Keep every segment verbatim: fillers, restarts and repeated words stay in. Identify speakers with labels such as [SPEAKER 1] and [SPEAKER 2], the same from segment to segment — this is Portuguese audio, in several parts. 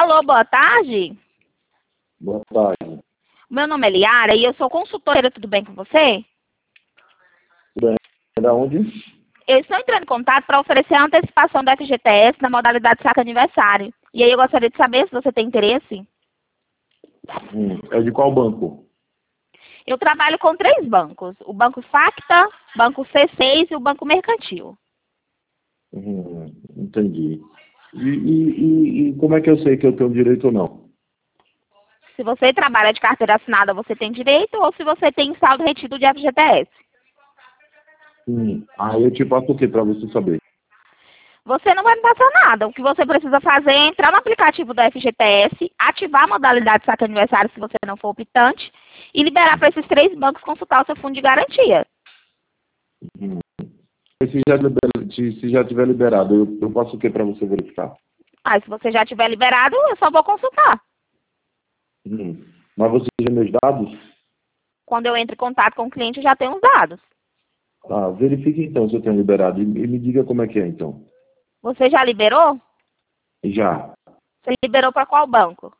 [SPEAKER 1] Alô, boa tarde.
[SPEAKER 2] Boa tarde.
[SPEAKER 1] Meu nome é Liara e eu sou consultora, tudo bem com você?
[SPEAKER 2] Tudo bem? É da onde?
[SPEAKER 1] Eu estou entrando em contato para oferecer a antecipação do F G T S na modalidade saque aniversário. E aí eu gostaria de saber se você tem interesse.
[SPEAKER 2] Hum, é de qual banco?
[SPEAKER 1] Eu trabalho com três bancos. O Banco Facta, Banco C seis e o Banco Mercantil.
[SPEAKER 2] Hum, entendi. E, e, e, e como é que eu sei que eu tenho direito ou não?
[SPEAKER 1] Se você trabalha de carteira assinada, você tem direito, ou se você tem saldo retido de F G T S.
[SPEAKER 2] Hum, aí eu te passo o que para você saber?
[SPEAKER 1] Você não vai me passar nada. O que você precisa fazer é entrar no aplicativo do F G T S, ativar a modalidade saque aniversário se você não for optante, e liberar para esses três bancos consultar o seu fundo de garantia.
[SPEAKER 2] Hum. E se já, libera- se, se já tiver liberado, eu, eu passo o que para você verificar?
[SPEAKER 1] Aí, se você já tiver liberado, eu só vou consultar.
[SPEAKER 2] Hum. Mas você tem meus dados?
[SPEAKER 1] Quando eu entro em contato com o cliente, eu já tenho os dados.
[SPEAKER 2] Ah, verifique então se eu tenho liberado e, e me diga como é que é então.
[SPEAKER 1] Você já liberou?
[SPEAKER 2] Já.
[SPEAKER 1] Você liberou para qual banco?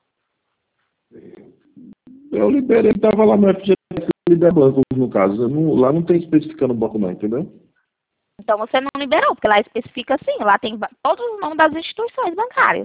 [SPEAKER 2] Eu liberei, estava lá no F G T S, liberar bancos no caso. Eu não- lá não tem especificando banco não, entendeu?
[SPEAKER 1] Então você não liberou, porque lá especifica assim, lá tem ba- todos os nomes das instituições bancárias.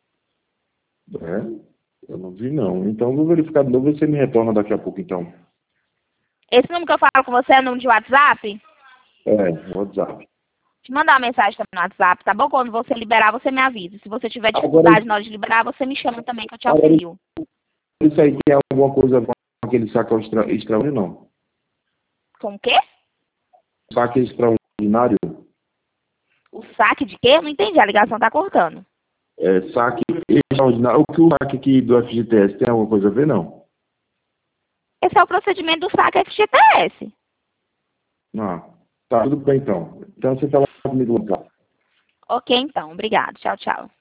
[SPEAKER 2] É, eu não vi não. Então eu vou verificar de novo e você me retorna daqui a pouco então.
[SPEAKER 1] Esse número que eu falo com você é número de WhatsApp?
[SPEAKER 2] É, WhatsApp.
[SPEAKER 1] Te mandar uma mensagem também no WhatsApp, tá bom? Quando você liberar, você me avisa. Se você tiver
[SPEAKER 2] Agora,
[SPEAKER 1] dificuldade na hora de liberar, você me chama também que eu te
[SPEAKER 2] agora
[SPEAKER 1] auxilio.
[SPEAKER 2] isso aí tem alguma coisa com aquele saque extra, extraordinário não?
[SPEAKER 1] Com o quê?
[SPEAKER 2] Saque extraordinário?
[SPEAKER 1] O saque de quê? Eu não entendi, a ligação tá cortando.
[SPEAKER 2] É, saque extraordinário. O que o saque aqui do F G T S tem alguma coisa a ver não?
[SPEAKER 1] Esse é o procedimento do saque F G T S.
[SPEAKER 2] Ah, tá, tudo bem então. Então você fala comigo lá.
[SPEAKER 1] Ok, então. Obrigado. Tchau, tchau.